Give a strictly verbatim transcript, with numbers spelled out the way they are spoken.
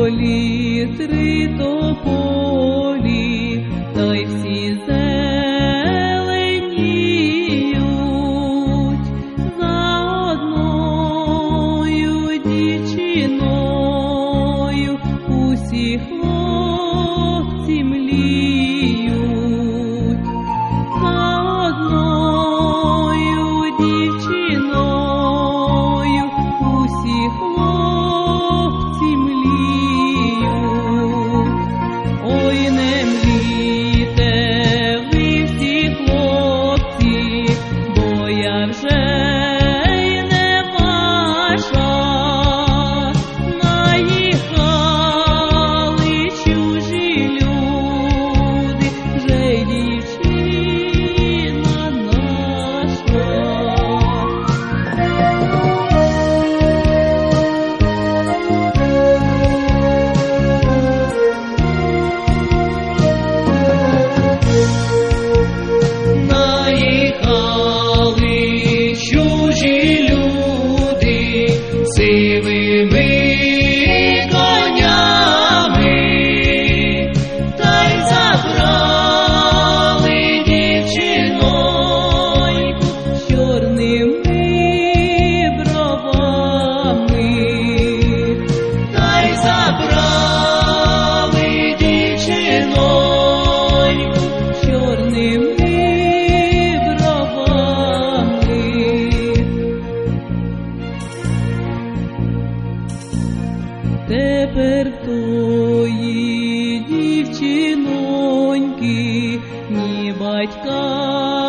полі три тополі, та й всі зеленіють за одною дівчиною, усі хлопці мліють за одною дівчиною, усі хлопці мліють. Ой, не млійте ви всі хлопці, бо я вже й не ваша. Наїхали чужі люди, вже й дівчина наша. Наїхали чужі люди сивими конями, та й забрали дівчиноньку з чорними бровами, та й забрали дівчиноньку з чорними бровами. Тепер тої дівчиноньки ні батька,